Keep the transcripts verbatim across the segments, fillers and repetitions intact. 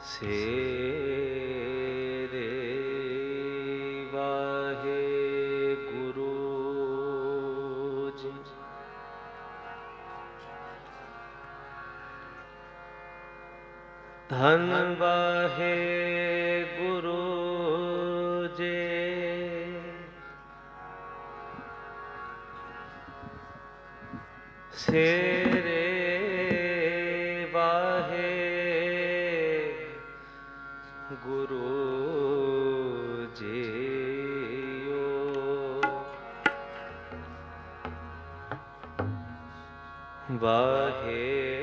सेरे वाहे गुरु जी। धन वाहे गुरु जी। सेरे वाहे गुरु जीओ। वाहे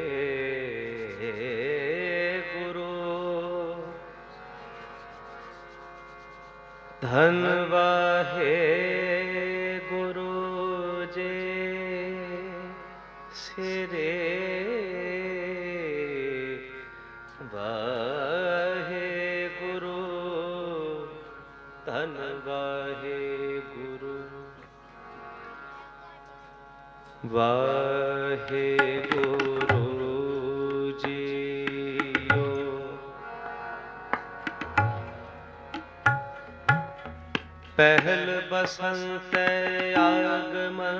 गुरु धन वाहे गुरु जी। सिरे वाहे गुरु धन वाहे गुरु। वाहे गुरु जीओ। पहल बसंत आगमन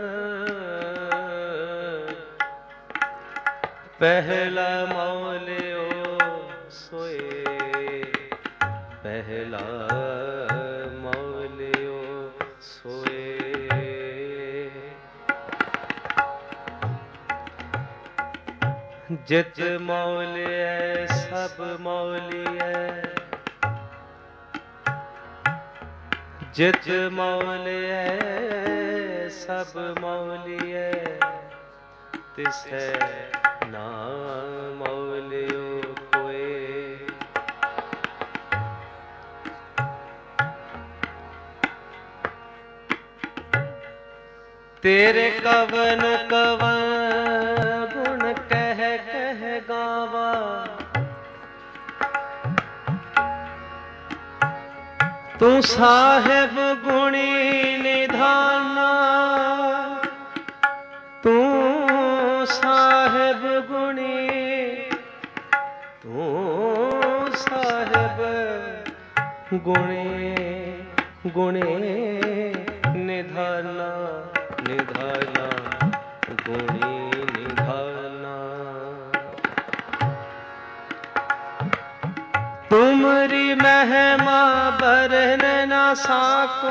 पहला मौलियो सोए। पहला मौलियो सोए। जित मौलिय सब मौलिय। जित मौलिय सब मौलिय। तिसै ना मौलियो कोय। तेरे कवन कवन गुण कह कह गावा। तू साहिब गुणी निधाना। तू साहिब गुणी। तू साहिब गुणी गुणी निधाना। निधाना गुणी निधाना। तुमरी महिमा बरन ना साको।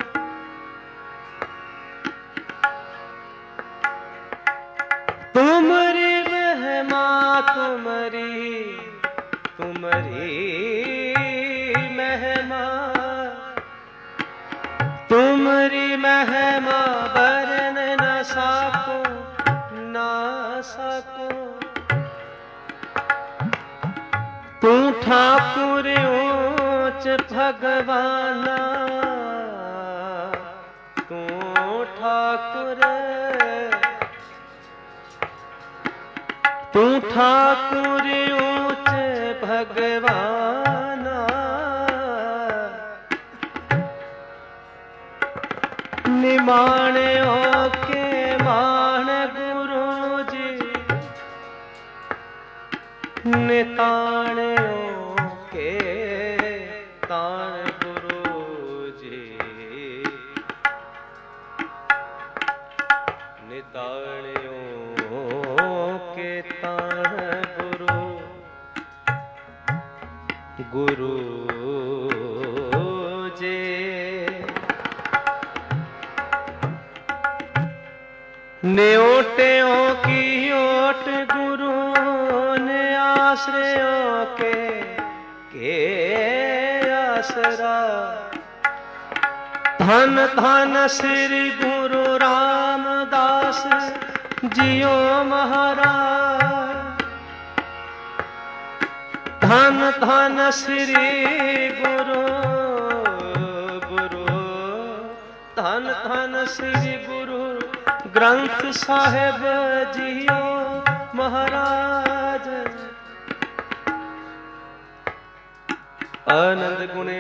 तुमरी महिमा तुमरी तुमरी महिमा। तुमरी महिमा बरन न साको ना साको। तू ठाकुर ऊंच भगवाना। तू ठाकुर तू ठाकुर ऊंच भगवाना। निमाण्यो के मान गुरु जी। निताण्यो के ताण गुरु जी। निताण्यो के ताण गुरु गुरु जी। न्योट्यों की ओट गुरु ने आश्रयों के के आसरा। धन धन श्री गुरु रामदास जियो महाराज। धन धन श्री गुरु गुरु धन धन श्री गुरु ग्रंथ साहिब जियो महाराज। आनंद गुणे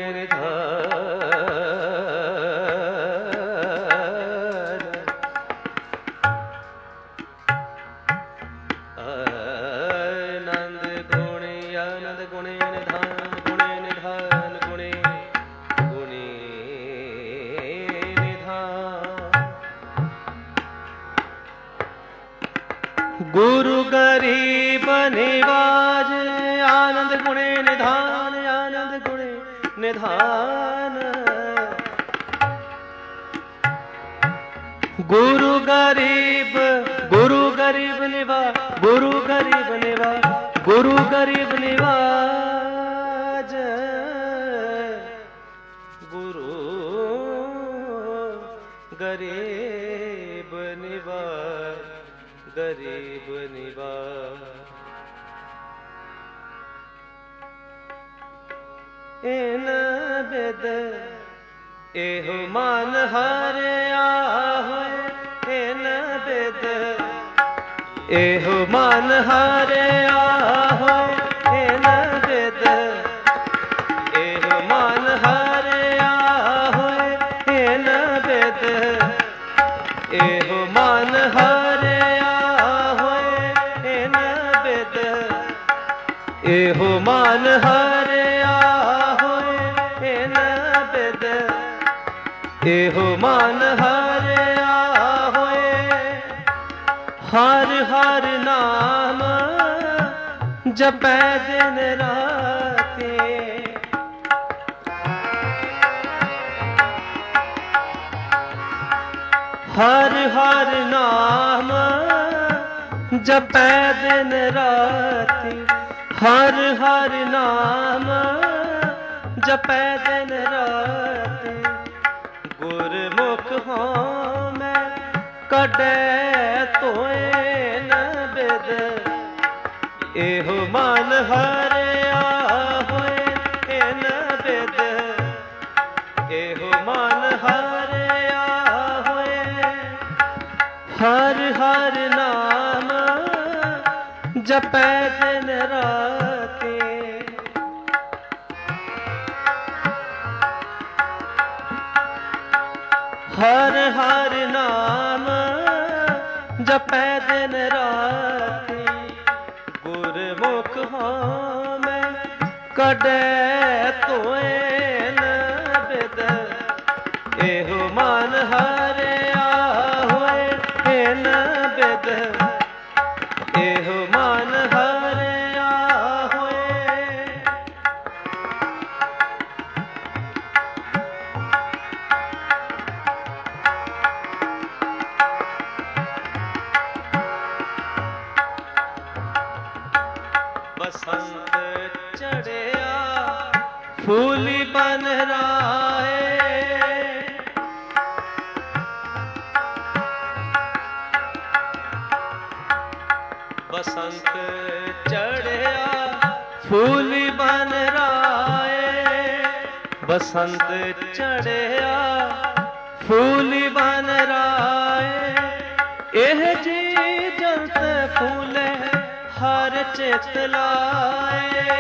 निधान। आनंद गुण ਆਨੰਦ ਗੁਣੇ ਨਿਧਾਨ ਗੁਣੇ ਨਿਧਾਨ ਗੁਣੇ ਗੁਣੇ ਨਿਧਾਨ। ਗੁਰੂ ਗਰੀਬ ਨਿਵਾਜ ਆਨੰਦ ਗੁਣੇ ਨਿਧਾਨ ਆਨੰਦ ਗੁਣੇ ਨਿਧਾਨ। ਗੁਰੂ ਗਰੀਬ ਗੁਰੂ ਗਰੀਬ ਨਿਵਾਜ ਗੁਰੂ ਗਰੀਬ ਨਿਵਾਜ ਗੁਰੂ ਗਰੀਬ ਨਿਵਾਜ ਗੁਰੂ ਗਰੀਬ ਨਿਵਾਜ ਗਰੀਬ ਨਿਵਾਜ। ਇਨ ਬਿਦ ਇਹੋ ਮਨ ਹਰਿਆ ਹੋਏ ਇਨ ਬਿਦ ਇਹੋ ਮਨ ਹਰਿਆ ਹੋਏ ਇਨ ਬਿਦ ਇਹੋ ਮਨ ਹਰਿਆ ਹੋਏ ਇਨ ਬਿਦ ਇਹੋ ਮਨ ਹਰਿਆ ਹੋਏ ਇਨ ਬਿਦ ਇਹੋ ਮਨ ਹਰਿਆ ਹੋਏ ਇਨ ਬਿਦ ਇਹੋ ਮਨ ਹਰਿਆ ਹੋਏ। ਹਰ ਹਰ ਨਾਮ ਜਪੈ ਦਿਨ ਰਾਤੀ ਹਰ ਹਰ ਨਾਮ ਜਪੈ ਦਿਨ ਰਾਤੀ ਹਰ ਹਰ ਨਾਮ ਜਪੈ ਦਿਨ ਰਾਤੀ। ਗੁਰਮੁਖ ਹਾਂ ਮੈਂ ਕੱਢੈ ਧੋਏ ਨ ਬਿਦ ਇਹੋ ਮਨ ਹਰਿਆ ਹੋਏ ਇਨ ਬਿਦ ਇਹੋ ਮਨ ਹਰਿਆ ਹੋਏ। ਹਰ ਹਰ ਨਾਮ ਜਪੈ ਦਿਨ ਰਾਤੀ ਹਰ ਹਰ ਨਾਮ ਜਪੈ ਦਿਨ ਰਾਤੀ। ਗੁਰਮੁਖ ਹਾਂ ਮੈਂ ਕੱਢੈ ਧੋਏ ਨ ਬਿਦ ਇਹੋ ਮਨ ਹਰਿਆ ਹੋਏ ਇਨ ਬਿਦ ਇਹੋ ਮਨ ਹਰਿਆ ਹੋਏ। ਬਸੰਤ ਚੜਿਆ ਫੂਲੀ ਬਨ ਰਾਏ ਬਸੰਤ ਚੜਿਆ ਫੂਲੀ ਬਨ ਰਾਏ ਬਸੰਤ ਚੜਿਆ ਫੂਲੀ ਬਨ ਰਾਏ। ਇਹ ਜੀ ਜੰਤ ਫੂਲੇ ਹਰ ਚਿਤ ਲਾਏ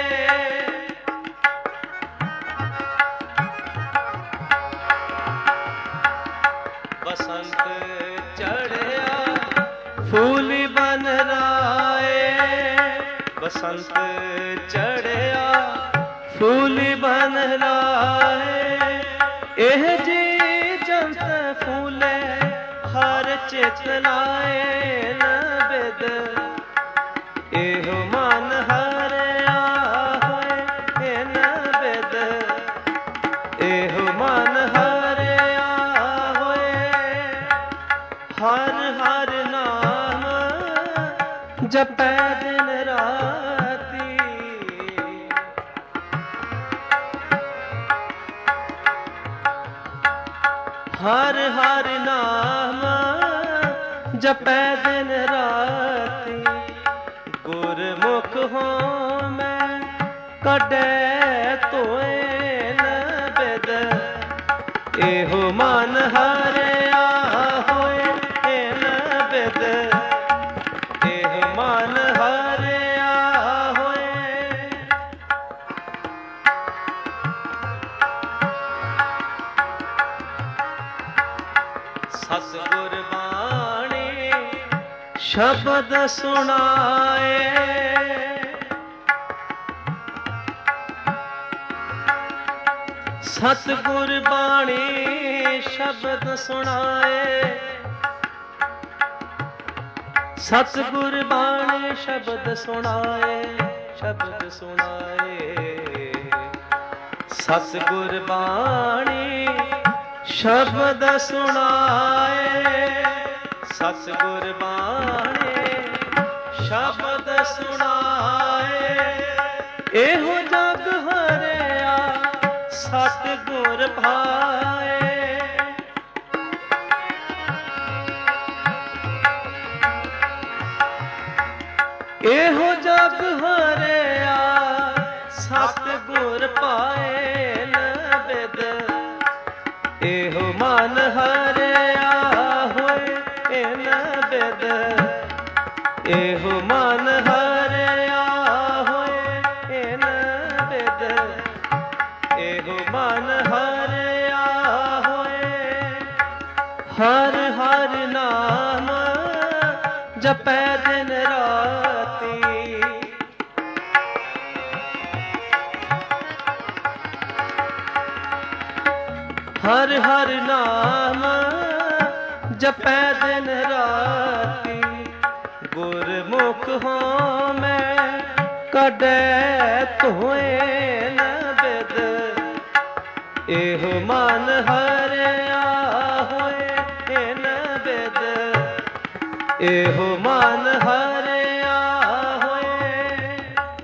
ਬਸੰਤ ਚੜਿਆ ਫੂਲੀ ਬਨ ਰਾਏ ਬਸੰਤ ਚੜਿਆ ਫੂਲੀ ਬਨ ਰਾਏ। ਇਹ ਜੀ ਜੰਤ ਫੂਲੇ ਹਰ ਚਿਤ ਲਾਏ ਨ ਬਿਦ ਇਹੋ ਮਨ ਹਰਿਆ ਹੋਏ ਇਨ ਬਿਦ ਇਹੋ ਮਨ ਹਰਿਆ ਹੋਏ। ਹਰ ਹਰ ਨਾਮ ਜਪੈ ਦਿਨ ਰਾਤੀ ਹਰ ਹਰ ਨਾਮ ਜਪੈ ਦਿਨ ਰਾਤੀ। ਗੁਰਮੁਖ ਹਾਂ ਮੈਂ ਕੱਢੈ ਧੋਏ ਨ ਬਿਦ ਇਹੋ ਮਨ ਹਰਿਆ ਹੋਏ ਇਨ ਬਿਦ ਇਹੋ ਮਨ ਹਰਿਆ ਹੋਏ। ਸਤਿਗੁਰ ਬਾਣੀ ਸ਼ਬਦ ਸੁਣਾਏ ਸਤਿਗੁਰ ਬਾਣੀ ਸ਼ਬਦ ਸੁਣਾਏ, ਸਤਿਗੁਰ ਬਾਣੀ ਸ਼ਬਦ ਸੁਣਾਏ, ਸ਼ਬਦ ਸੁਣਾਏ। ਸਤਿਗੁਰ ਬਾਣੀ ਸ਼ਬਦ ਸੁਣਾਏ, ਸਤਿਗੁਰ ਬਾਣੀ ਸ਼ਬਦ ਸੁਣਾਏ। ਇਹੋ ਜਗ ਹਰਿਆ ਸਤਿਗੁਰ ਭਾਏ, ਇਹੋ ਜਗ ਹਰਿਆ ਸਤਿਗੁਰ ਭਾਏ ਨਬਿਦ। ਇਹੋ ਮਨ ਹਰਿਆ ਹੋਏ ਇਨ ਬਿਦ, ਇਹੋ ਮਨ ਹਰਿਆ ਹੋਏ ਇਨ ਬਿਦ, ਇਹੋ ਮਨ ਹਰਿਆ ਹੋਏ। ਹਰ ਹਰ ਨਾਮ ਜਪੈ ਦਿਨ ਰਾਤੀ, ਹਰ ਹਰ ਨਾਮ ਜਪੈ ਦਿਨ ਰਾਤੀ। ਗੁਰਮੁਖ ਹੋਂ ਮੈਂ ਕਢੈ ਧੋਏ ਨ ਬਿਦ, ਇਹੋ ਮਨ ਹਰਿਆ ਹੋਏ ਇਨ ਬਿਦ, ਇਹੋ ਮਨ ਹਰਿਆ ਹੋਏ।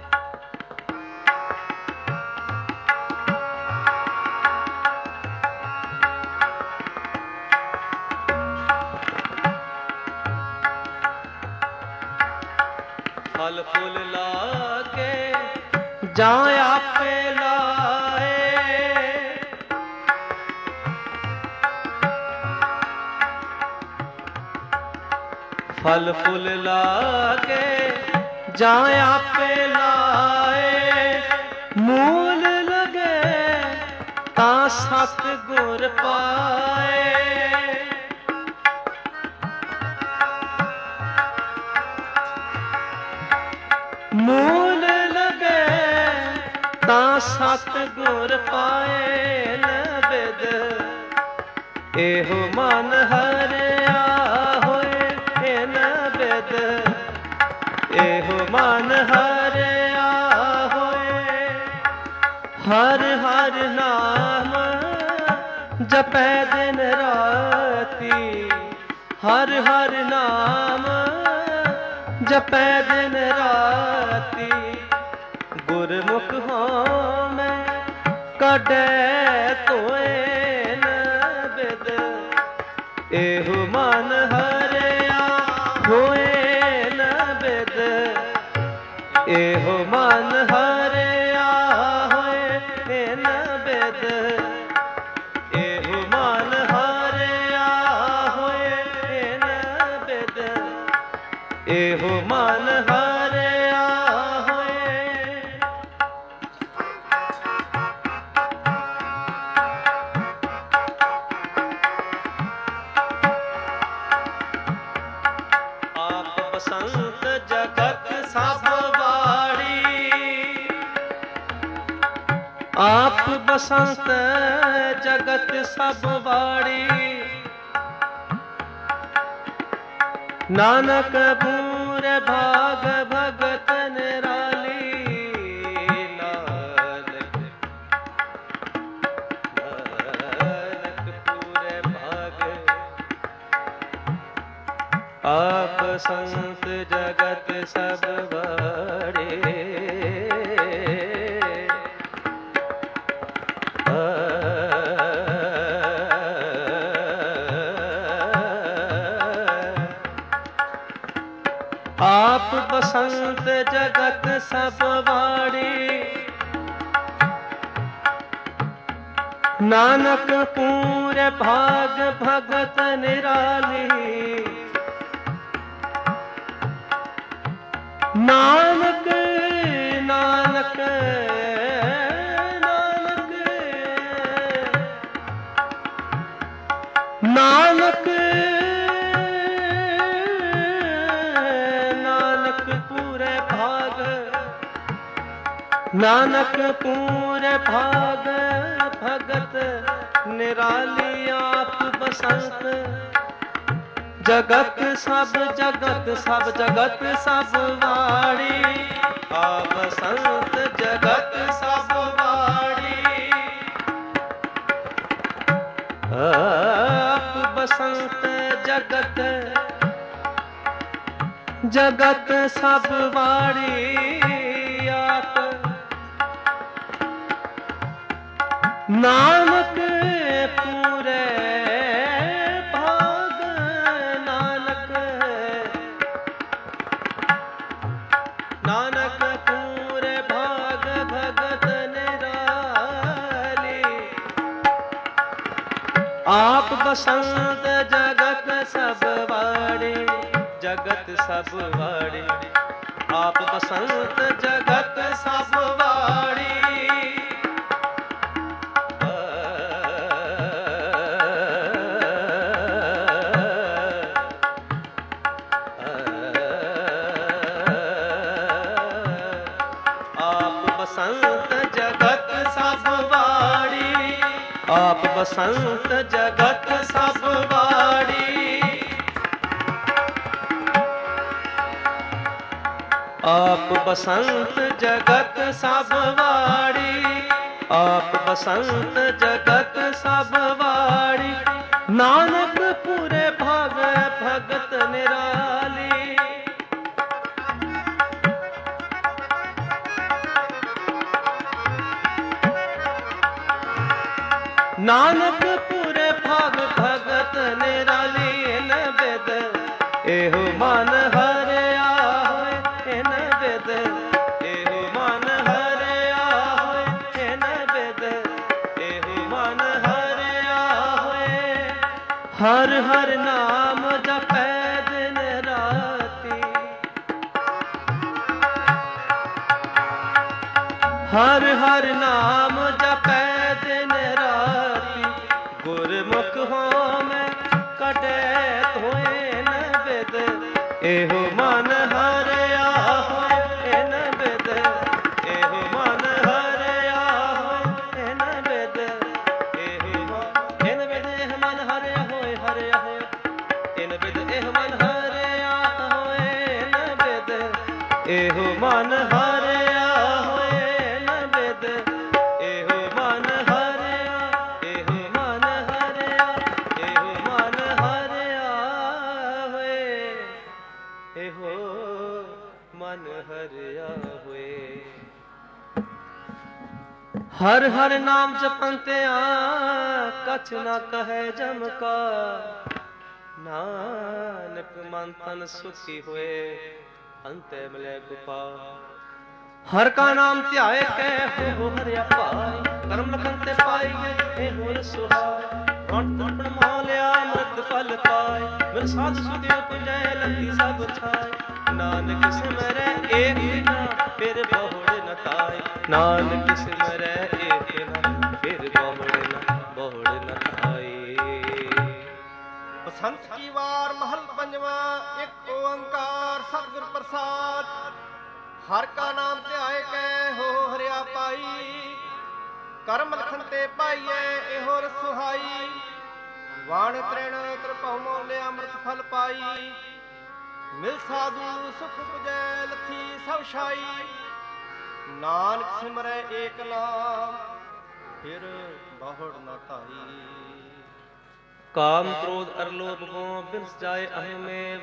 ਫਲ ਫੁੱਲ ਲਾ ਕੇ ਜਾਂ ਆਪੇ ਲਾਏ, ਫਲ ਫੁੱਲ ਲਾ ਕੇ ਜਾਂ ਆਪੇ ਲਾਏ। ਮੂਲ ਲਗੇ ਤਾਂ ਸਤਿਗੁਰ ਪਾਏ, ਮੂਲ ਲਗੇ ਤਾਂ ਸਤਿਗੁਰ ਪਾਏ ਨ ਬਿਦ, ਇਹੋ ਮਨ ਹਰਿਆ ਹੋਏ ਇਨ ਬਿਦ, ਇਹੋ ਮਨ ਹਰਿਆ ਹੋਏ। ਹਰ ਹਰ ਨਾਮ ਜਪੈ ਦਿਨ ਰਾਤੀ, ਹਰ ਹਰ ਨਾਮ ਜਪੈ ਦਿਨ ਰਾਤੀ। ਗੁਰਮੁਖ ਹੋਂ ਮੈਂ ਕਢੈ ਧੋਏ ਨ ਬਿਦ, ਇਹੋ ਮਨ ਹਰਿਆ ਹੋਏ ਨ ਬਿਦ, ਇਹੋ ਮਨ ਹਰਿਆ ਹੋਏ ਇਨ ਬਿਦ, ਇਹੋ ਮਨ ਹਰਿਆ ਹੋਏ ਇਨ ਬਿਦ, ਇਹੋ ਮਨ ਹਰਿਆ ਹੋਏ। ਆਪ ਬਸੰਤ ਜਗਤ ਸਭ ਵਾੜੀ, ਆਪ ਬਸੰਤ ਜਗਤ ਸਭ ਵਾੜੀ। ਨਾਨਕ ਪੂਰੇ ਭਾਗ ਭਗਤ ਨਿਰਾਲੀ, ਨਾਨਕ ਨਾਨਕ ਪੂਰੇ ਭਾਗ। ਆਪ ਸੰਤ ਜਗਤ ਸਭ ਵਾੜੇ, ਆਪ ਬਸੰਤ ਜਗਤ ਸਭ ਵਾੜੀ। ਨਾਨਕ ਪੂਰੇ ਭਾਗ ਭਗਤ ਨਿਰਾਲੀ, ਨਾਨਕ ਨਾਨਕ ਨਾਨਕ ਨਾਨਕ ਨਾਨਕ ਪੂਰੇ ਭਾਗ, ਨਾਨਕ ਪੂਰੇ ਭਾਗ ਭਗਤ ਨਿਰਾਲੀ ਆਪ ਬਸੰਤ ਜਗਤ ਸਭ ਜਗਤ ਸਭ ਜਗਤ ਸਭ ਵਾੜੀ ਆਪ ਸੰਤ ਜਗਤ ਸਭ ਵਾੜੀ ਆਪ ਬਸੰਤ ਜਗਤ ਜਗਤ ਸਭ ਵਾੜੀ ਆਪ ਨਾਨਕ ਪੂਰੇ ਭਾਗ ਨਾਨਕ ਨਾਨਕ ਪੂਰੇ ਭਾਗ ਭਗਤ ਨਿਰਾਲੀ ਆਪ ਬਸੰਤ ਜਗਤ ਸਭ ਵਾੜੀ ਜਗਤ ਸਭ ਵਾੜੀ ਆਪ ਬਸੰਤ ਜਗਤ ਸਭ ਵਾੜੀ ਬਸੰਤ ਜਗਤ ਸਭ ਵਾੜੀ ਆਪ ਬਸੰਤ ਜਗਤ ਸਭ ਵਾੜੀ ਆਪ ਬਸੰਤ ਜਗਤ ਸਭ ਵਾੜੀ ਆਪ ਬਸੰਤ ਜਗਤ ਸਭ ਵਾੜੀ ਨਾਨਕ ਪੂਰੇ ਭਾਗ ਭਗਤ ਨਿਰਾਲੀ ਨਾਨਕ ਪੂਰੇ ਭਾਗ ਭਗਤ ਨਿਰਾਲੀ ਇਨ ਬਿਦ ਇਹੋ ਮਨ ਹਰਿਆ ਹੋਏ ਇਨ ਬਿਦ ਇਹੋ ਮਨ ਹਰਿਆ ਹੋਏ ਇਨ ਬਿਦ ਇਹੋ ਮਨ ਹਰਿਆ ਹੋਏ ਹਰ ਹਰ ਨਾਮ ਜਪੈ ਦਿਨ ਰਾਤੀ ਹਰ ਹਰ ਨਾਮ ਜਪੈ ਦਿਨ ਰਾਤੀ ਗੁਰਮੁਖ ਹੋਮੈ ਕਟੈ ਧੋਏ ਨ ਬਿਦ ਇਹੋ ਮਨ ਹਰਿਆ ਹੋਏ ਇਨ ਬਿਦ ਇਹੋ ਮਨ ਹਰਿਆ ਹੋਏ ਇਨ ਬਿਦ ਇਹੋ ਇਨ ਬਿਦ ਇਹ ਮਨ ਹਰਿਆ ਹੋਏ ਹਰਿਆ ਹੋਏ ਇਨ ਬਿਦ ਇਹ ਮਨ ਹਰਿਆ ਹੋਏ ਇਨ ਬਿਦ ਇਹੋ ਮਨ ਹਰਿਆ ਹੋਏ ਇਨ ਬਿਦ ਇਹੋ ਮਨ ਹਰਿਆ ਇਹੋ ਮਨ ਹਰਿਆ ਇਹੋ ਮਨ ਹਰਿਆ ਹੋਏ ਇਹੋ ਮਨ ਹਰਿਆ ਹੋਏ ਹਰ ਹਰ ਨਾਮ ਜਪੰਤਿਆ ਕਛ ਨਾ ਕਹੈ ਜਮ ਕਾ ਨਾਨਕ ਮਨ ਤਨ ਸੁਖੀ ਹੋਏ ਅੰਤੈ ਮਿਲੈ ਗੁਪਾ ਹਰ ਕਾ ਨਾਮ ਧਿਆਏ ਕਹਿ ਹੋ ਹਰਿਆ ਭਾਈ ਕਰਮ ਲਖਨ ਤੇ ਪਾਈਏ ਇਹ ਹੋਰ ਸੁਹਾਏ ਰਣ ਤਪਣ ਮਾ ਲਿਆ ਅੰਮ੍ਰਿਤ ਫਲ ਪਾਏ ਮਿਲ ਸਾਧ ਸੁਧਿ ਉਪਜੈ ਲੰਦੀ ਸਭ ਛਾਏ ਨਾਨਕ ਸਿਮਰੈ ਏਕ ਦਿਨਾ ਫਿਰ ਬਹੁੜ ਨ ਤਾਏ ਨਾਨਕ ਸਿਮਰੈ ਏਕ ਦਿਨਾ ਫਿਰ ਬਹੁੜ ਨ ਬਹੁੜ ਨ ਤਾਏ ਬਸੰਤ ਕੀ ਵਾਰ ਮਹਲ ਪੰਜਵਾ ਇੱਕ ਓੰਕਾਰ ਸਤਿਗੁਰ ਪ੍ਰਸਾਦ ਹਰ ਕਾ ਨਾਮ ਧਿਆਏ ਕੈ ਹੋ ਹਰਿਆ ਪਾਈ ਕਰਮ ਲਖਨ ਤੇ ਪਾਈਐ ਇਹੋ ਰਸੁਹਾਈ ਵਾਣ ਤ੍ਰਿਣ ਤ੍ਰਿਭਉ ਮੋਲੇ ਅੰਮ੍ਰਿਤ ਫਲ ਪਾਈ ਮਿਲ ਸਾਧੂ ਸੁਖ ਪੁਜੈ ਲਥੀ ਸਭ ਛਾਈ ਨਾਨਕ ਸਿਮਰੈ ਏਕ ਨਾਮ ਫਿਰ ਬਹੁੜ ਨ ਧਾਈ ਕਾਮ ਕ੍ਰੋਧ ਅਰ ਲੋਭ ਮੋਹ ਬਿਨਸ ਜਾਏ ਅਹਮੇਵ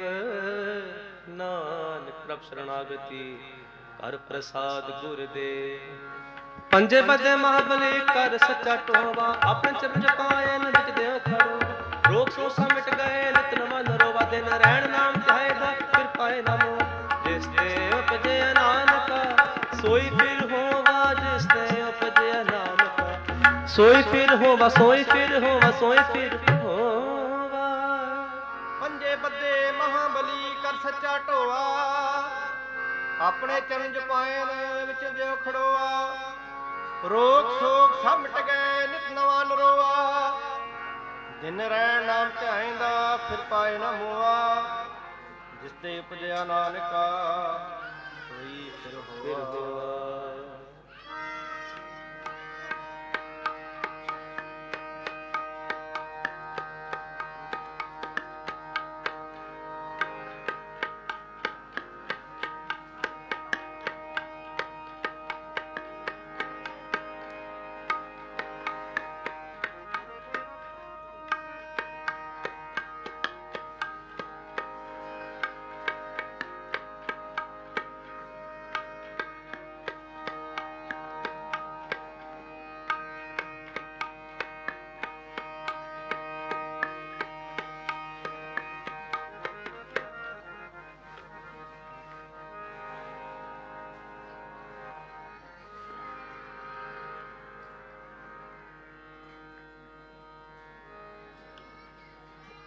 ਨਾਨਕ ਪ੍ਰਭ ਸ਼ਰਨਾਗਤੀ ਕਰ ਪ੍ਰਸਾਦ ਗੁਰ ਦੇ ਪੰਜੇ ਬੱਦੇ ਮਹਾਬਲੀ ਕਰ ਸੱਚਾ ਟੋਵਾ ਆਪਣੇ ਚਰਨ ਜਪਾਏ ਨ ਵਿੱਚ ਦੇਵ ਖੜੋ ਰੋਗ ਸੋਸਾ ਮਿਟ ਗਏ ਨਿਤ ਨਵਾਂ ਨਰੋਵਾ ਦਿਨ ਰਹਿਣ ਨਾਮ ਧਿਆਏ ਦਾ ਫਿਰ ਪਾਏ ਨਾਮੋ ਜਿਸ ਤੇ ਉਪਜੇ ਨਾਨਕਾ ਸੋਈ ਫਿਰ ਹੋਵਾ ਜਿਸ ਤੇ ਉਪਜੇ ਨਾਨਕਾ ਸੋਈ ਫਿਰ ਹੋਵਾ ਸੋਈ ਫਿਰ ਹੋਵਾ ਸੋਈ ਫਿਰ ਹੋਵਾ ਪੰਜੇ ਬੱਦੇ ਮਹਾਬਲੀ ਕਰ ਸੱਚਾ ਢੋਆ ਆਪਣੇ ਚਰਨ ਜਪਾਏ ਵਿੱਚ ਦਿਓ ਖੜੋਆ ਰੋਗ ਸੋਗ ਸਭ ਮਿਟ ਗਏ ਨਿਤ ਨਵਾਂ ਨਰੋਆ ਦਿਨ ਰਹਿਣ ਨਾਮ ਧਿਆਇਂਦਾ ਫਿਰ ਪਾਏ ਨਾ ਮੋਆ ਜਿਸ ਤੇ ਉਪਜਿਆ ਨਾਨਕਾ ਸੋਈ ਫਿਰ ਹੋਆ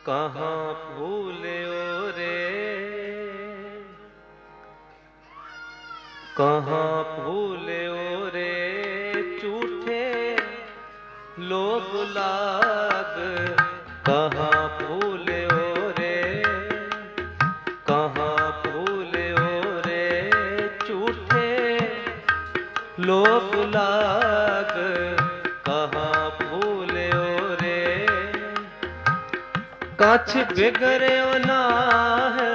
कहाँ भूल्यो रे, कहाँ भूल्यो रे झूठे लोभ लाग, कहाँ भूल्यो रे, कहाँ भूल्यो रे झूठे लोभ लाग, कहाँ भूल्यो रे कछ बिगड़्यो ना है,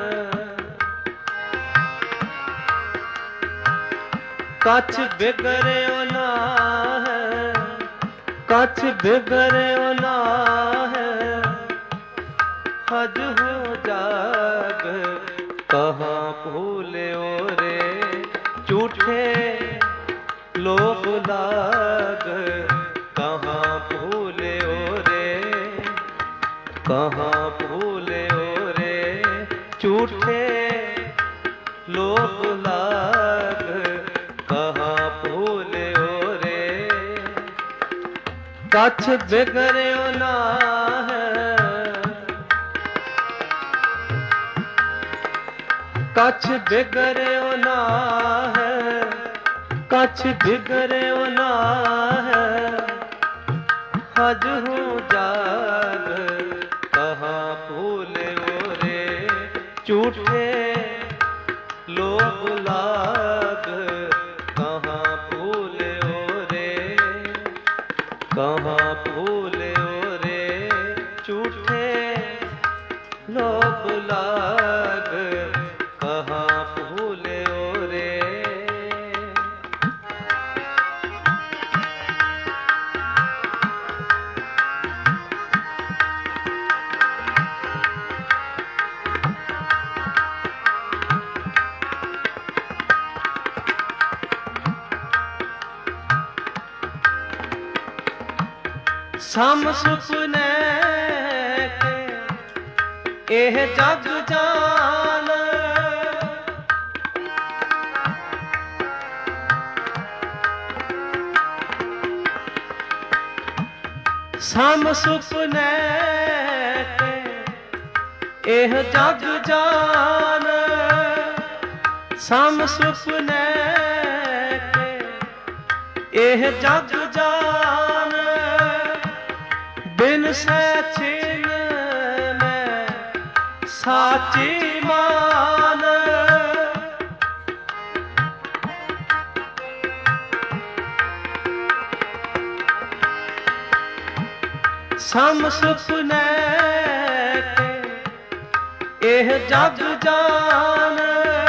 कछ बिगड़्यो ना है, कछ बिगड़्यो ना है, हज हो जाग, कहाँ भूल्यो रे झूठे लोभ लाग, कहाँ भूल्यो रे, कहाँ भूल्यो रे झूठे लोभ लाग, कहाँ भूल्यो रे कछ बिगड़्यो ना है, कछ बिगड़्यो ना है, कछ बिगड़्यो ना है, हज हो जाग, कहाँ भूल्यो रे झूठे लोभ लाग, कहाँ भूल्यो रे, कहाँ भूल्यो रे झूठे लोभ लाग, कहाँ भूल्यो रे। सम सुपने के एह जग जान, सम सुपने के एह जग जान, सम सुपने के एह जग जान, बिन से छिन में साची मान, सम सुपने के एह जग जान,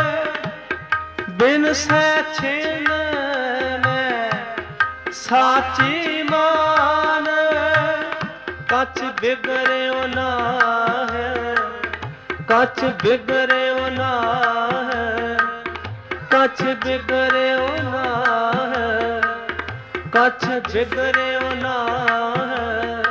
बिन से छिन में साची मान, कछ बिगड़्यो ना है, कछ बिगड़्यो ना है, कछ बिगड़्यो ना है, कछ बिगड़्यो ना है,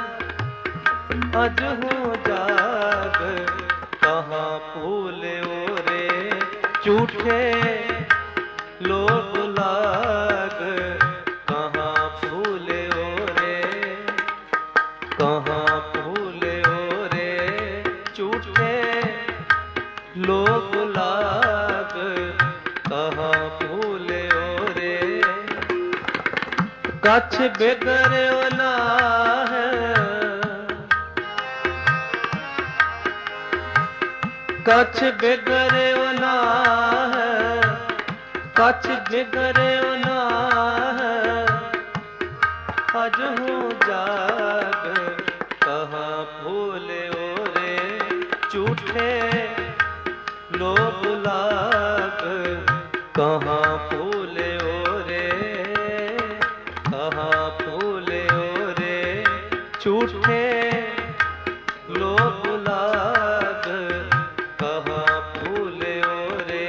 हज हो जाग, कहाँ भूल्यो रे झूठे लोभ लाग, कहाँ भूल्यो रे, कहाँ भूल्यो रे झूठे लोभ लाग, कहाँ भूल्यो रे कछ बिगड़्यो ना है, कछ बिगड़्यो ना है, कछ बिगड़्यो ना है, हज हो जाग, कहाँ भूल्यो रे झूठे लोभ लाग, कहाँ भूल्यो रे, कहाँ भूल्यो रे झूठे लोभ लाग, कहाँ भूल्यो रे।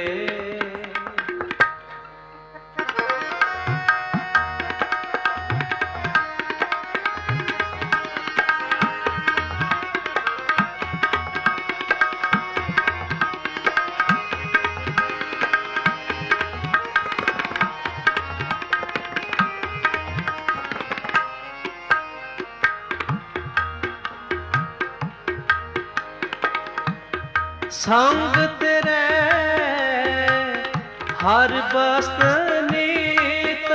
संग तेरे हर बस्त नीत,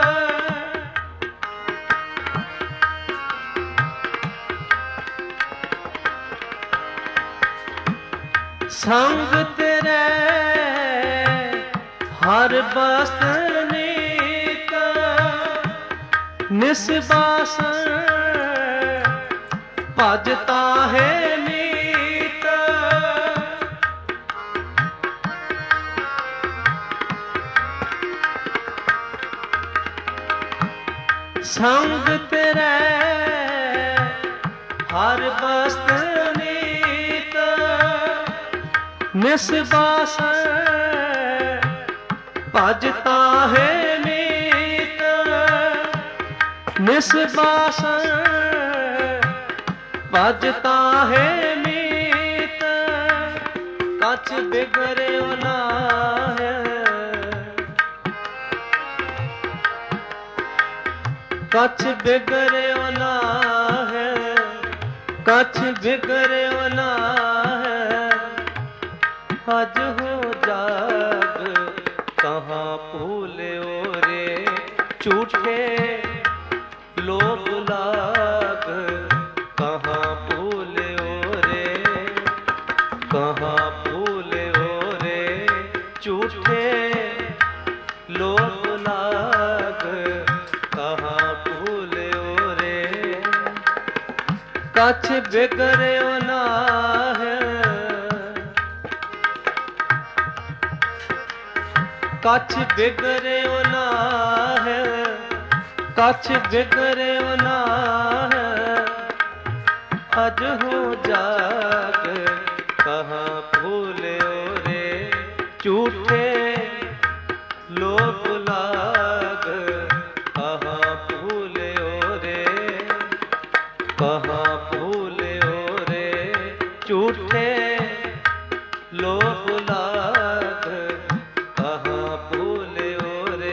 संग तेरे हर बस्त नीत, निस्बासन भजता है मीत। संग तेरे हर बस्त नीत, निस्बासन भजता है मीत। निस्बासन भजता है मीत, कछ बिगड़्यो ना है, कछ बिगड़्यो ना है, कछ बिगड़्यो ना है। अज हो जाग कहाँ भूल्यो रे, झूठे लोग लाग कहाँ भूल्यो रे, कहाँ भूल्यो रे, झूठे लोग लाग कहाँ भूल्यो रे। कछ बिगड़्यो ना है, कछ बिगड़्यो ना है, कछ बिगड़्यो ना है। अज हो जाग कहाँ भूल्यो रे, झूठे लोग लाग कहाँ भूल्यो रे, कहाँ भूल्यो रे, झूठे लोग लाग कहाँ भूल्यो रे।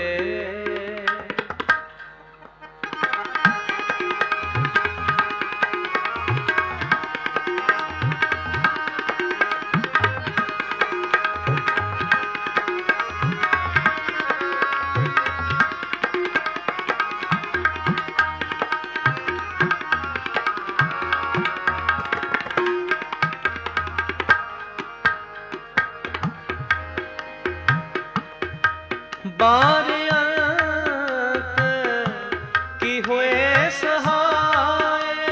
बार अंत की हुए सहाय,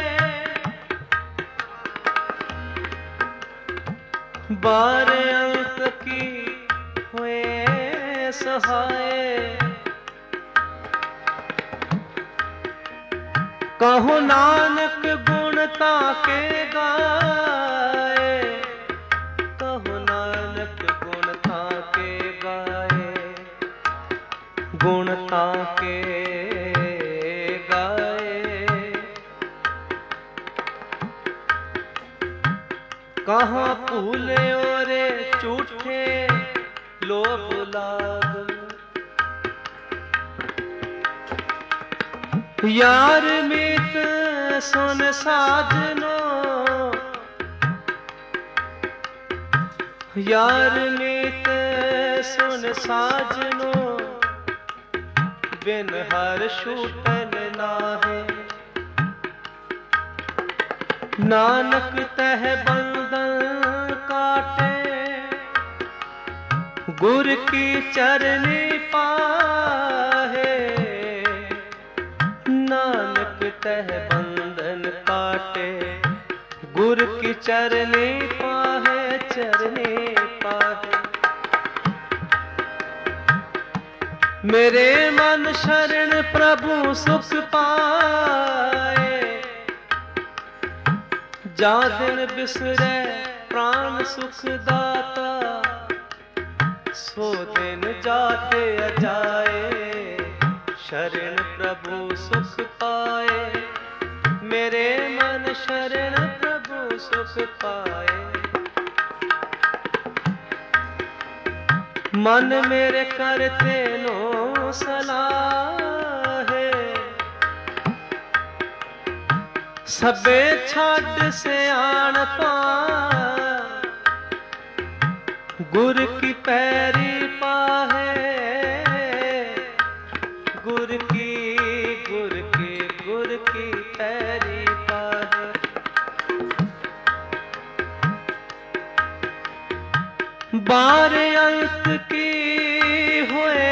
बार अंत की हुए सहाय। कहो नानक गुण ताके गाए, कहो नानक गुण ताके गाए, गुण ताके गाए। कहाँ भूल्यो रे, झूठे लोभ लाग। यार मीत सुन साजनो, यार मीत सुन साजनो, बिन हर छूटन नाहे। नानक तह बंधन काटे, गुर की चरनी पाहे। नानक तह बंधन काटे, गुर की चरनी पाहे, चरनी पाहे। मेरे मन शरण प्रभु सुख पाए, जा दिन बिसरे प्राण सुख दाता। सो दिन जाते अजाए, शरण प्रभु सुख पाए। मेरे मन शरण प्रभु सुख पाए। मन मेरे करते नो सलाहे, सबे छाड़ से आन पा। गुर की पैरी पाहे, गुर की गुर की गुर की पैरी पाहे। बार अंत की हुए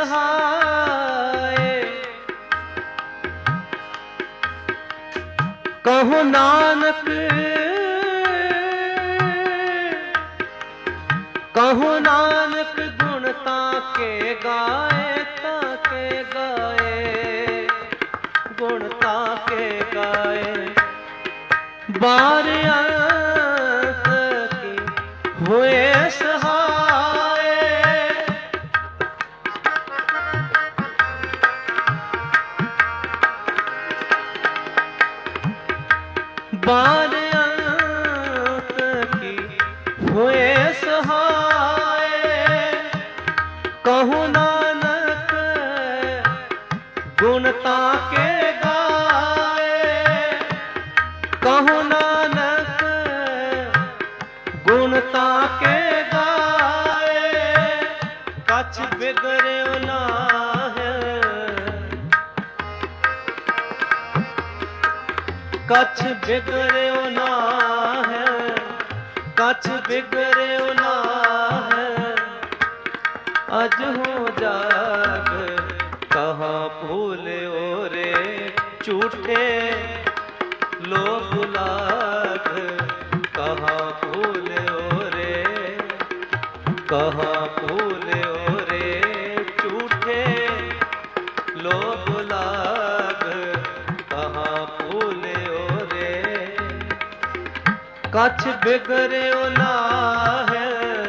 सहाय, कहो नानक कहो नानक गुण ताके गाए, ताके गाए, गुण ताके गाए। बार अंत की हुए सहाय, बार अंत की हुए सहाय। कहूँ नानक गुण ताके गाए, कहूँ नानक गुण ताके गाए। कछ बिगड़्यो ना है, कछ बिगड़्यो ना है, कछ बिगड़्यो ना है। अज हो जाग कहाँ भूल्यो रे, झूठे लोग लाग कहाँ भूल्यो रे, कहाँ भूल्यो रे, झूठे लोग लाग कहाँ भूल्यो रे। कछ बिगड़्यो ना है,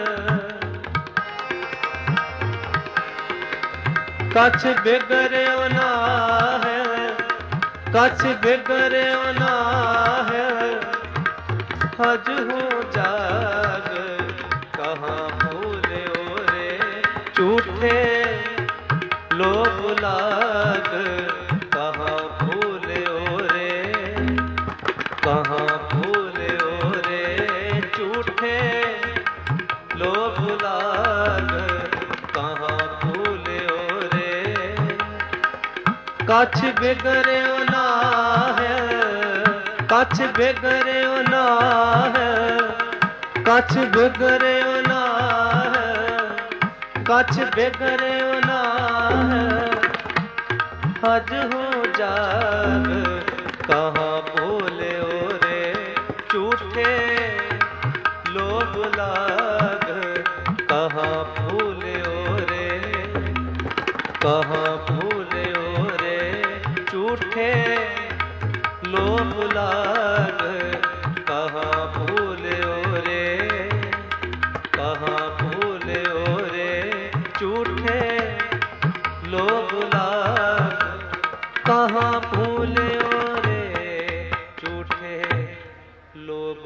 कछ बिगड़्यो ना है, कछ बिगड़्यो ना है। हज हो जाग कहाँ भूल्यो रे, झूठे लोग लाग कहाँ भूल्यो रे, कहाँ भूल्यो रे, झूठे लोग लाग कहाँ भूल्यो रे। कछ बिगड़्यो ना है, कछ बिगड़्यो ना है, कछ बिगड़्यो ना है, कछ बिगड़्यो ना है। हज हो जाग कहाँ भूल्यो रे, झूठे लोग लाग कहाँ भूल्यो रे, कहाँ भूल्यो रे, झूठे लोग लाग कहाँ भूल्यो रे, कहाँ भूल्यो रे, झूठे लोग लाग कहाँ भूल्यो रे, झूठे लोग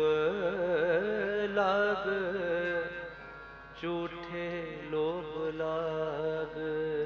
लाग, झूठे लोग लाग।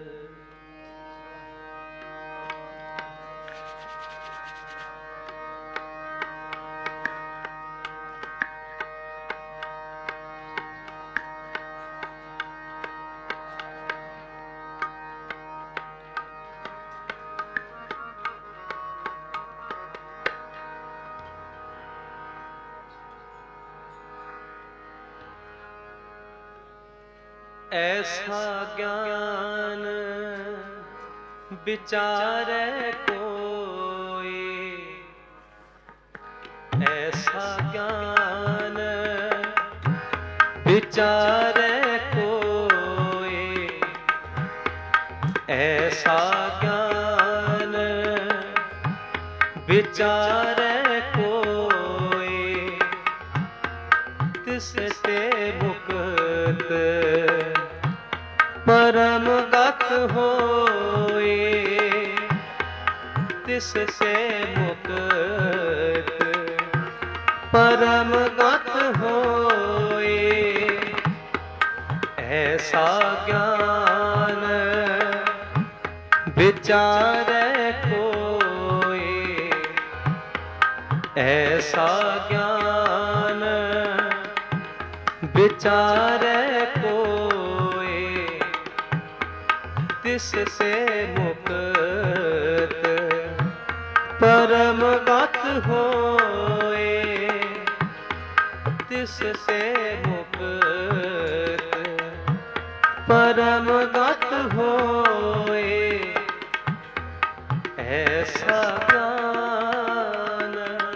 ऐसा ज्ञान विचारे कोई, ऐसा ज्ञान विचारे कोई, ऐसा ज्ञान विचारे कोई। तिसते मुक्त परम गत होए, तिससे मुक्त परम गत होए। ऐसा ज्ञान विचारे कोई, ऐसा ज्ञान विचारे तिससे मुक्त परम गत होए, तिससे मुक्त परम गत होए, ऐसा ज्ञान।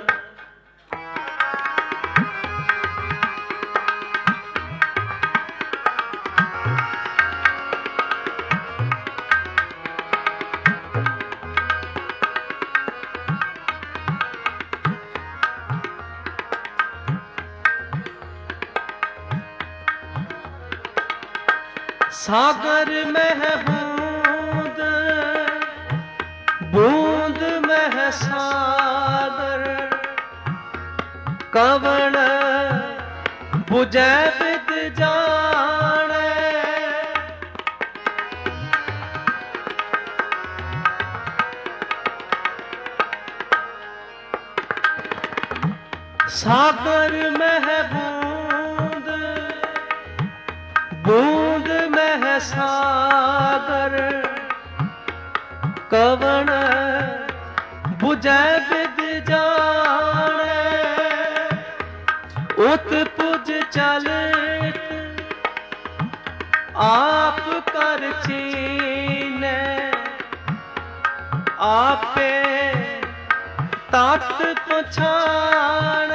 सागर में है बूंद, बूंद में है सागर, कवण बुझै विद जाने। सागर में है बूंद, बूंद में है सागर, कवण बुझै विद जाने। उत पुज चलित आप कर चीने, आपे तात पछाणे।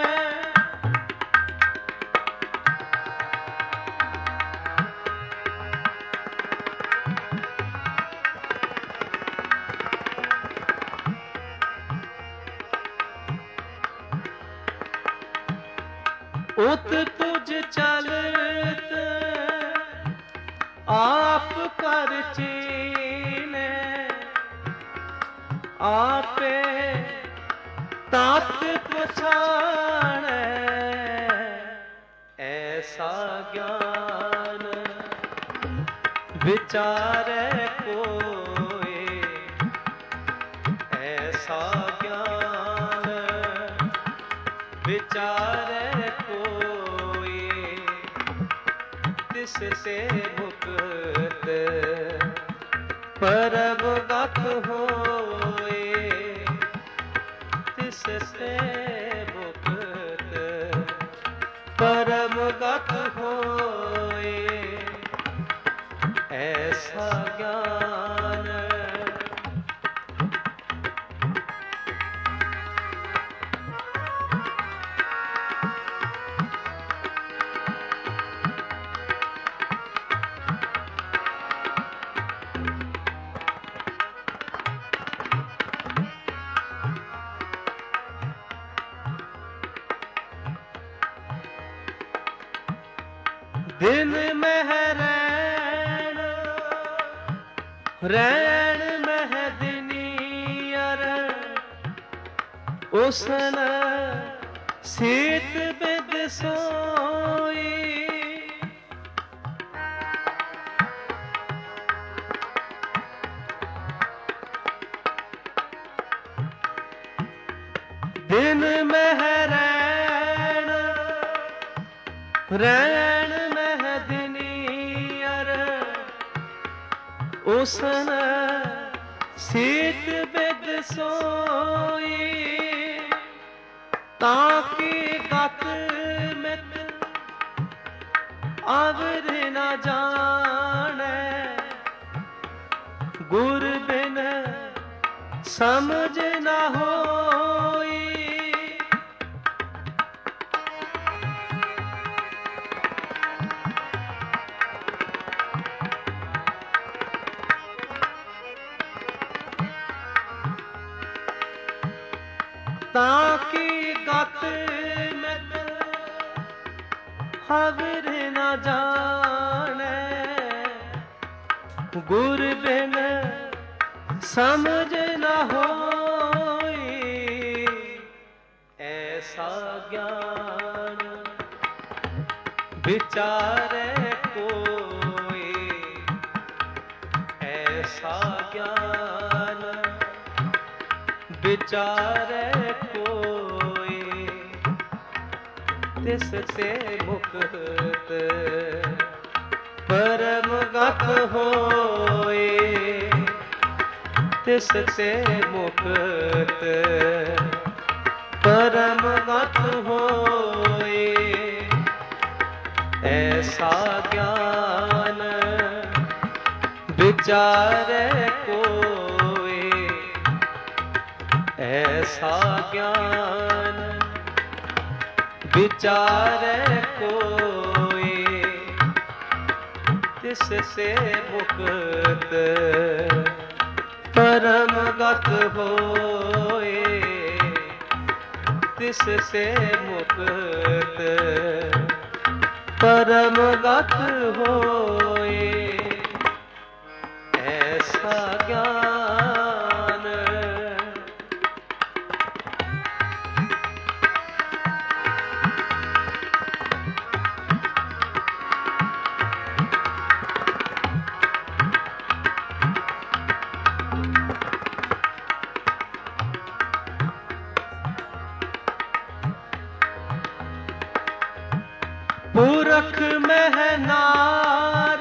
उत पुज चलित आप कर चीने, आपे तात पछाणे। ऐसा ज्ञान विचारे कोई, ऐसा ज्ञान विचारे तिससे मुक्त परम गत होए, तिससे मुक्त परम गत होए, ऐसा ज्ञान। दिन में है रैन, रैन में है दिनियर, उसन शीत बिद सोई। दिन में है रैन, रैन में है दिनियर, उसन शीत बिद सोई। ताकि गत मित अवर न जाने, गुर बिन समझ न होई। ताकि गत मित अवर न जाने, गुर बिन समझ न होई। ऐसा ज्ञान विचारे कोई, ऐसा ज्ञान विचारे कोई, तिससे मुक्त परम गत होए तिस से मुक्त परम गत होए ऐसा ज्ञान विचारे कोई ऐसा ज्ञान विचारे कोई तिस से मुक्त परम गत होए तिस से मुक्त परम गत होए ऐसा ज्ञान पुरख मह नार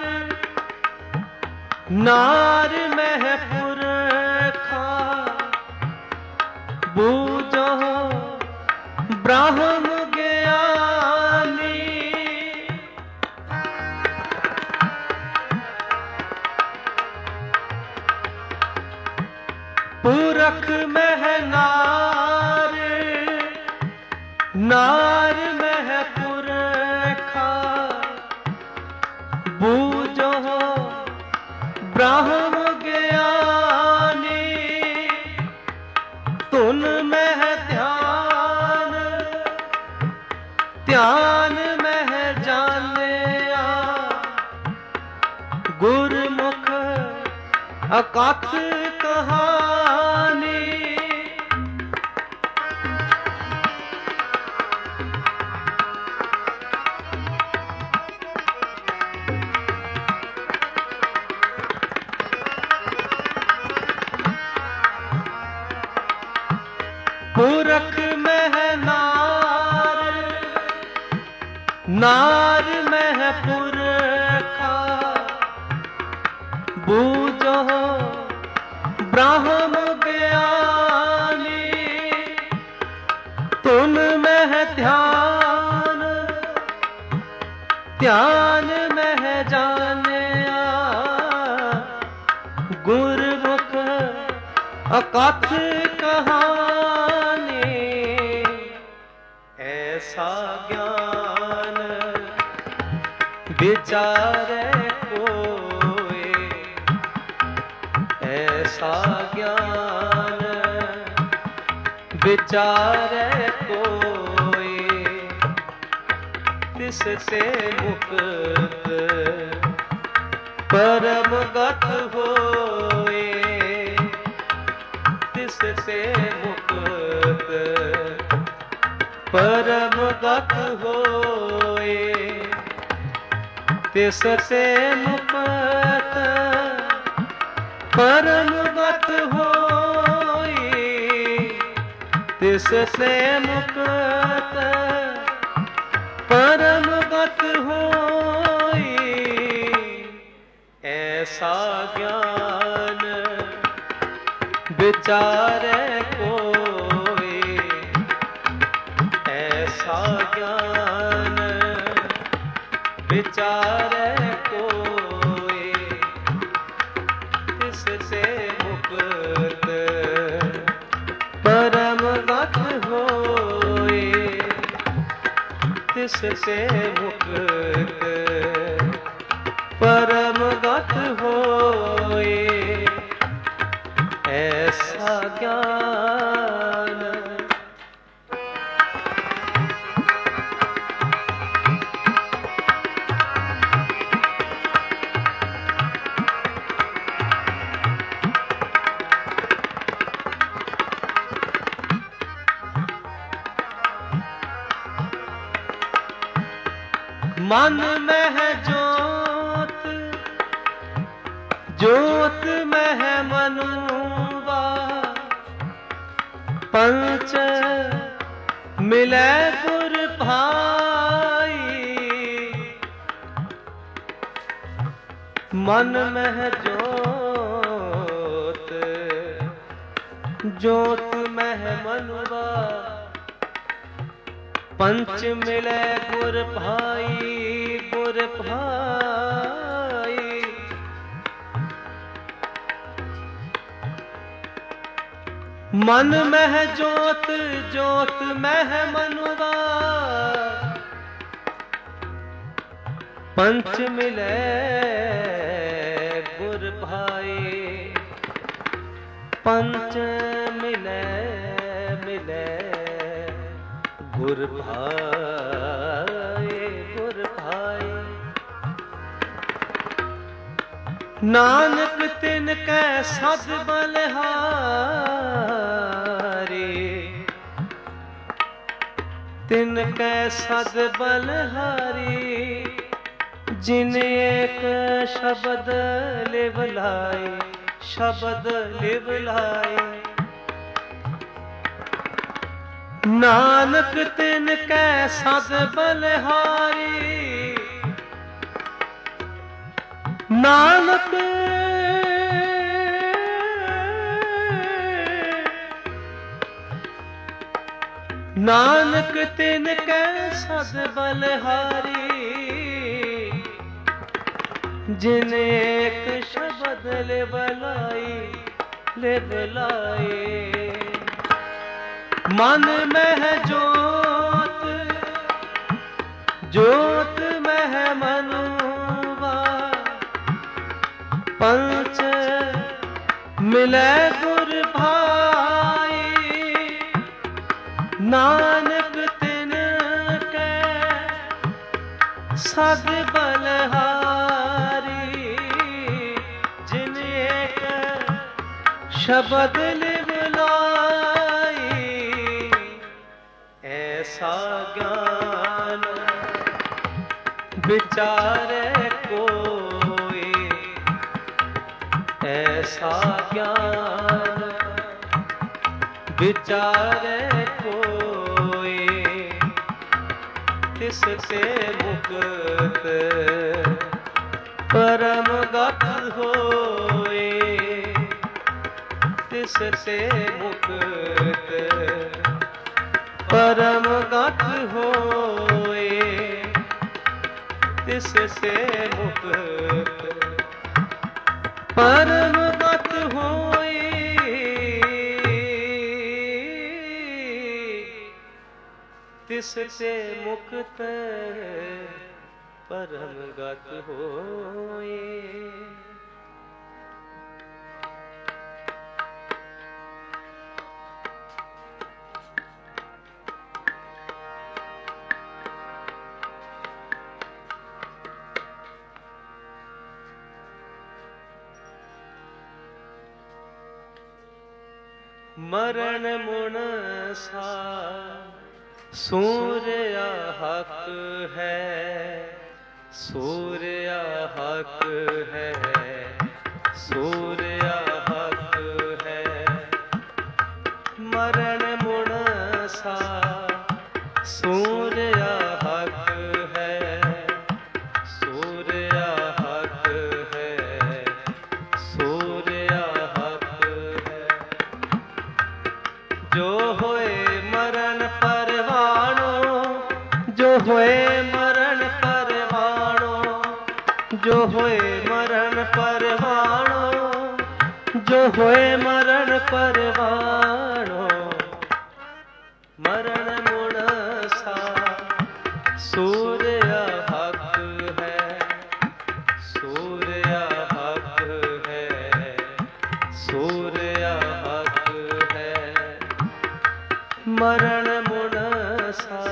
नार मह पुरखा बूझो ब्राह्म ज्ञानी पुरख मह नार नार मह पुरखा बूझो ब्राह्म ज्ञानी तुन में ध्यान ध्यान में जानिया गुरमुख अकथ कहानी पुरख मह नार नार मह पुरखा बूझो ब्राह्म ज्ञानी तुन मह ध्यान ध्यान मह जानिया गुरमुख अकथ कहानी ऐसा ज्ञान विचारे कोई ऐसा ज्ञान विचारे कोई तिस से मुक्त परम गत होए तिस से मुक्त परम गत होए तिस से मुक्त परम गत होए तिस से मुक्त परम गत होए ऐसा ज्ञान विचारे कोई ऐसा ज्ञान विचारे कोई तिस से मुक्त परम गत होए तिस से मुक्त परम गत होए ऐसा ज्ञान मन में है ज्योत ज्योत में है मनुवा पंच मिले गुर भाई मन मह जोत, जोत मह मनुआ, पंच मिले गुर भाई, गुर भाई। मन मह जोत, जोत मह मनुआ, पंच मिले गुर भाई, पंच मिले मिले गुर भाई, गुर भाई। नानक तिन कै सद बलिहारी, तिन कै सद बलिहारी, जिन एक शब्द लिव लाई, शब्द लिव लाई। नानक तिन कै सद बलिहारी, नानक नानक तिन कै सद बलिहारी, जिन एक शब्द लिव लाई, लिव लाई। मन मह जोत, जोत मह मनुआ, पंच मिले गुर भाई। नानक तिन कै सद बलिहारी, जिन एक शब्द लिव लाई। ऐसा ज्ञान विचारे कोई, ऐसा ज्ञान विचारे कोई, तिससे मुक्त परम गत होए, तिससे मुक्त परम गत होए, तिससे मुक्त परम गत होए। तिससे मुक्त परम गत होए। मरण मुन सा सूर्य हक है, सूर्य हक है, सूर्य हक है। मरण मुन सा सूर्य हक है, सूर्य हक है, सूर्य हक है। जो होए मरण परवाणो, जो होए मरण परवाणो, जो होए मरण परवाणो, जो होए मरण परवाणो। मरण मुन सा सूर्य हक है, सूर्य हक है, सूर्य हक है। मरण मुन सा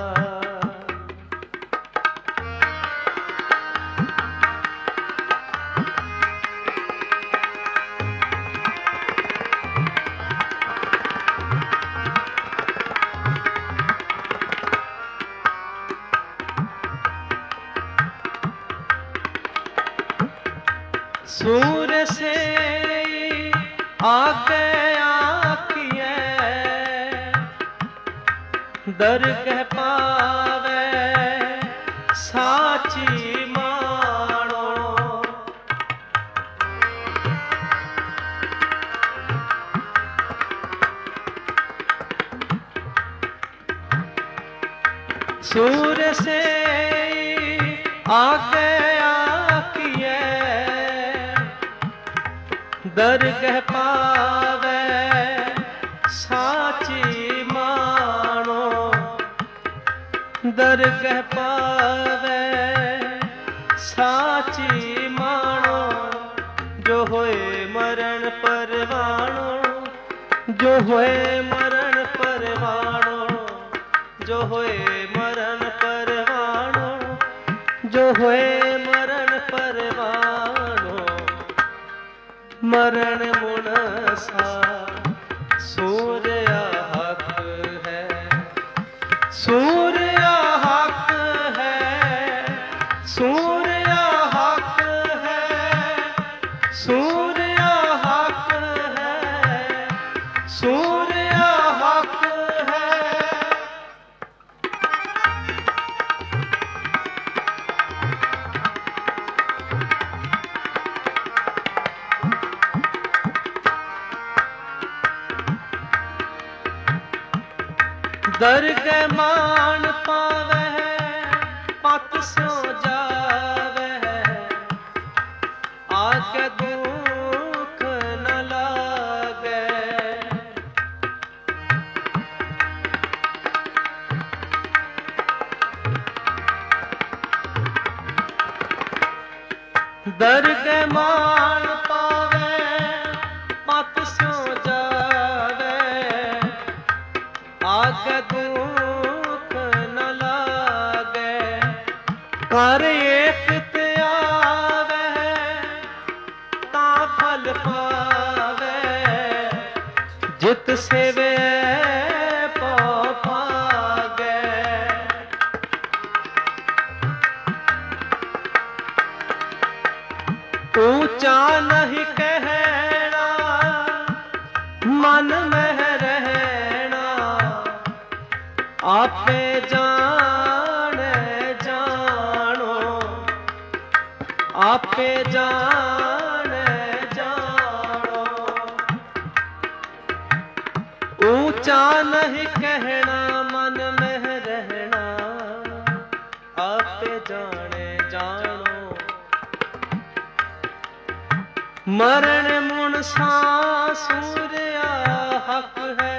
सूर से आगे आखिए दर कह पावे साची मानो। सूर्य से आगे आकिए दरगह पावे साची मानो, दरगह पावे साची मानो, जो होए मरण परवानो, जो होए मरण परवानो, जो होए मरण परवानो, जो होए मरण परवानो। मरण मुनसा सूर्य हक है, सूर्य हक है, सूर्य हक है, सूर्य हक है, सूर्य हक है। दरगह मान पावे पत सो जावे, आगे दुख न लागे। दरगह मान पावे पत सो जावे, आगे दुख न लागे। कर एक त्यावे ता फल पावे, जित सेवे पौ पागे। ऊंचा नहीं कहना मन में रहना, आपे जाने जानो, आपे जाने जानो। ऊंचा नहीं कहना मन में रहना, आपे जाने जानो। मरण मुनसा सूर्य हक है,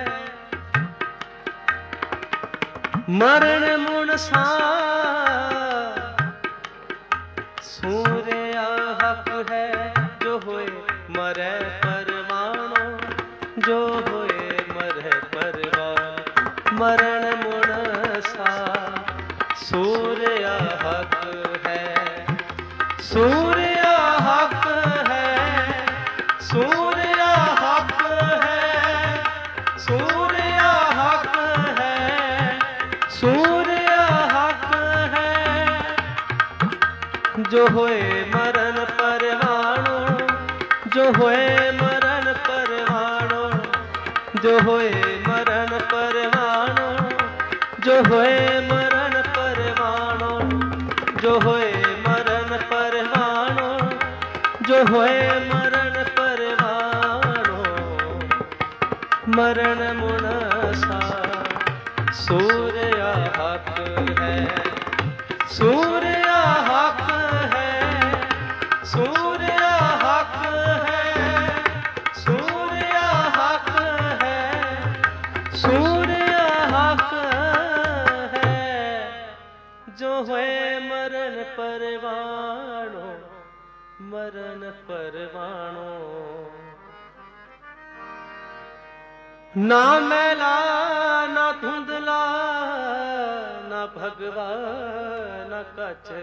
मरण मुनसा सूर्य हक है। जो होए मरे परवानो, जो होए मरे परवानो। मरण मुनसा सूर्य हक है, सूर्य हक है, सूर्य हक है, सूर्य हक है, सूर्य हक है। जो होए मरण परवानो, जो होए मरण परवानो, जो होए मरण परवानो, जो होए मरण परवानो, जो होए मरण परवानो, जो होए मरण परवानो। मरण मुनसा सूर्य हक है, सूर्य हक है, सूर्य हक है, सूर्य हक है, सूर्य हक है। जो होए मरण परवानो, मरण परवानो। ना मैला ना धुंधला, ना भगवा ना कछ,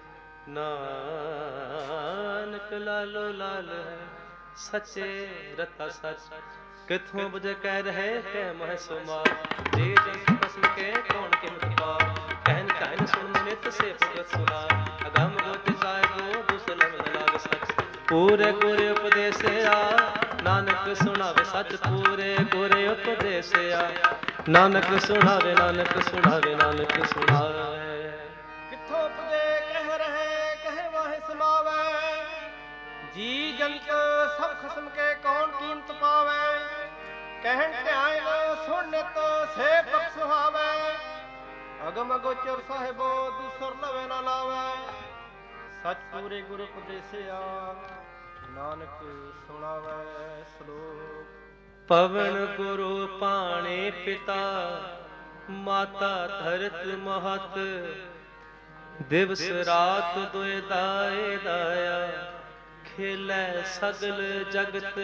नानक लालो लाल है सचे रता सच। किथों बुझे कह रहे के मह सुमा, जी जस कसम के कौन के मुतपा। कहन कहन सुन नित से भगत सुना, अगम ज्योति जाय गो दुसलम लाग सच। पूरे गुरे उपदेशया नानक सुनावे सच, पूरे गुरे उपदेशया नानक सुनावे, नानक सुनावे, नानक सुनावे। किथों पुजे कह रहे कहे वाहे समावे, जी जंत सब खसम के कौन कीमत पावे। कहन ध्यान सुन तो से पक सुहावे, ਅਗਮ ਅਗੋਚਰ ਸਾਹਿਬੋ ਦੂਸਰ ਲਵੇ ਨਾ ਲਾਵੇ। ਸਚ ਪੂਰੇ ਗੁਰੂ ਉਪਦੇਸਿਆ ਨਾਨਕ ਸੁਣਾਵੇ ਸ਼ਲੋਕ। ਪਵਨ ਗੁਰੂ ਪਾਣੇ ਪਿਤਾ ਮਾਤਾ ਧਰਤ ਮਹਤ। ਦਿਵਸ ਰਾਤ ਦੁਇ ਦਾਏ ਦਾਇਆ ਖੇਲੇ ਸਗਲ ਜਗਤ।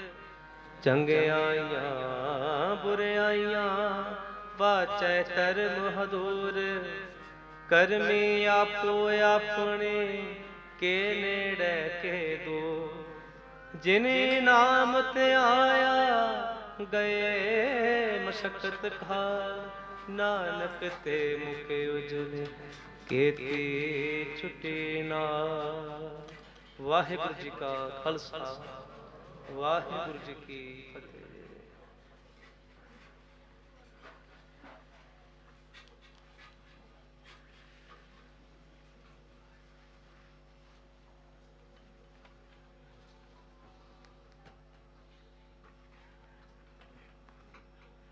ਚੰਗਿਆਈਆਂ ਬੁਰਿਆਈਆਂ ਵਾਚੈ ਧਰਮ ਹਦੂਰ। ਕਰਮੀ ਆਪੋ ਆਪਣੇ ਕੇ ਨੇੜੇ ਕੇ ਦੋ। ਜਿਨੇ ਨਾਮ ਤੇ ਆਇਆ ਗਏ ਮਸ਼ਕਤ ਖਾਲ। ਨਾਨਕ ਤੇ ਮੁਖ ਉਜਲੇ ਕੀਤੀ ਛੁਟੀ ਨਾਲ। ਵਾਹਿਗੁਰੂ ਜੀ ਕਾ ਖਾਲਸਾ ਵਾਹਿਗੁਰੂ ਜੀ ਕੀ ਫਤਿਹ।